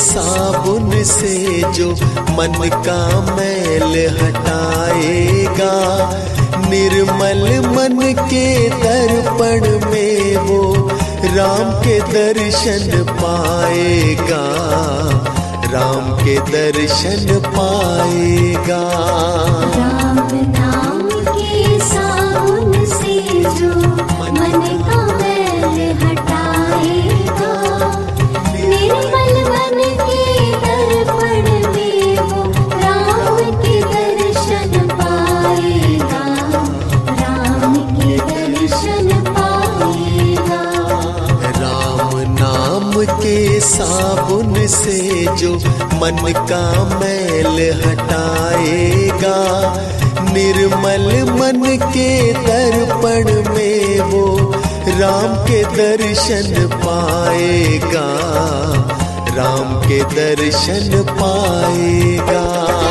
साबुन से जो मन का मैल हटाएगा, निर्मल मन के दर्पण में वो राम के दर्शन पाएगा, राम के दर्शन पाएगा। राम नाम के साबुन से जो मन का मैल हटाएगा, निर्मल मन के दर्पण में वो राम के दर्शन पाएगा, राम के दर्शन पाएगा। राम नाम के साबुन से जो मन का मैल हटाएगा, निर्मल मन के दर्पण में वो राम के दर्शन पाएगा, राम के दर्शन पाएगा।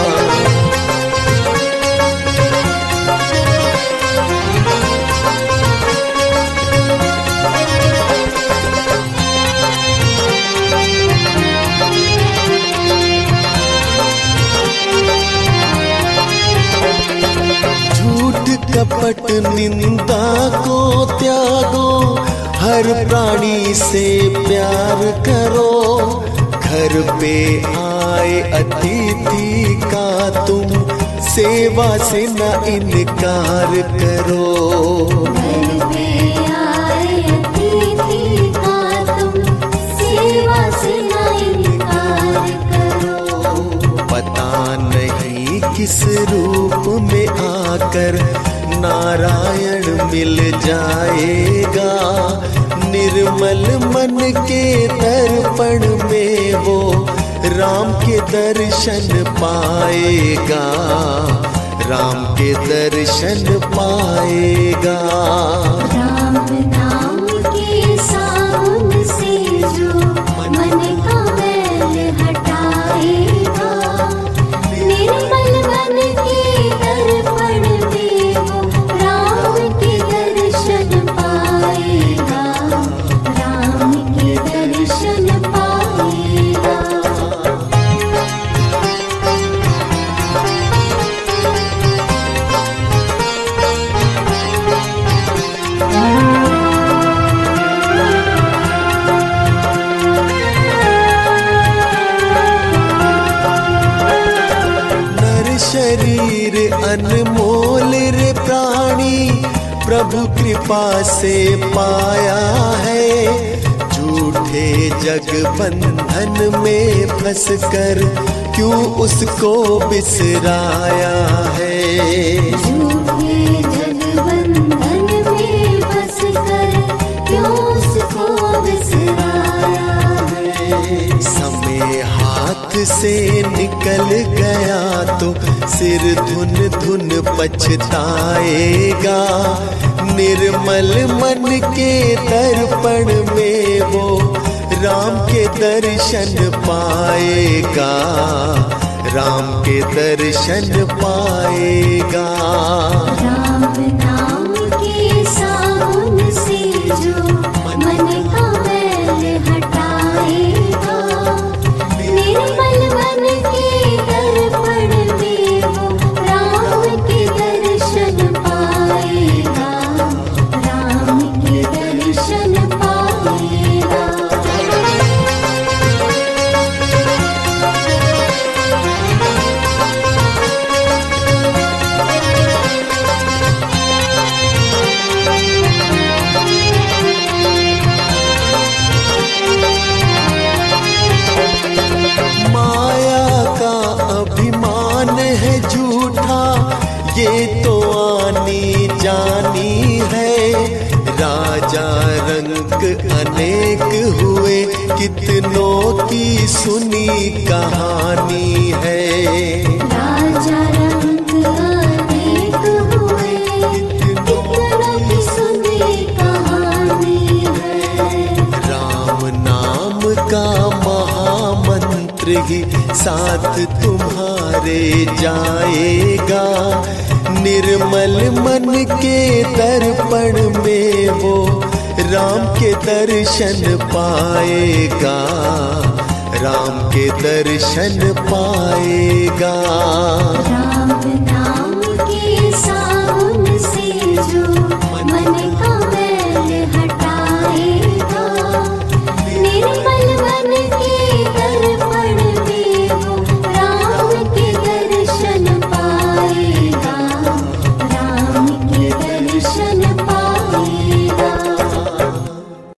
कपट निंदा को त्यागो, हर प्राणी से प्यार करो, घर पे आए अतिथि का तुम सेवा से न इनकार करो। घर पे आए अतिथि का तुम सेवा से न इनकार करो। पता नहीं किस रूप में आकर नारायण मिल जाएगा, निर्मल मन के दर्पण में वो राम के दर्शन पाएगा, राम के दर्शन पाएगा। राम नाम के साबुन से जो मन का मैल हटाएगा, निर्मल मन के दर्पण में वो राम के दर्शन पाएगा, राम के दर्शन पाएगा। शरीर अनमोल रे प्राणी प्रभु कृपा से पाया है, झूठे जग बंधन में फंस कर क्यों उसको बिसराया है। झूठे जग बंधन में फंस कर क्यों उसको बिसराया है। समय हाथ से निकल गया तो सिर धुन धुन पछताएगा, निर्मल मन के दर्पण में वो राम के दर्शन पाएगा, राम के दर्शन पाएगा। राम नाम के साबुन से जो मन का मैल हटाएगा, निर्मल मन के दर्पण में वो राम के दर्शन पाएगा, राम के दर्शन पाएगा। ये तो आनी जानी है, राजा रंग अनेक हुए कितनों की सुनी कहानी है। राजा रंग अनेक हुए कितनों की सुनी कहानी है। राम नाम का महामंत्र ही साथ तुम्हारे जाएगा, निर्मल मन के दर्पण में वो राम के दर्शन पाएगा, राम के दर्शन पाएगा।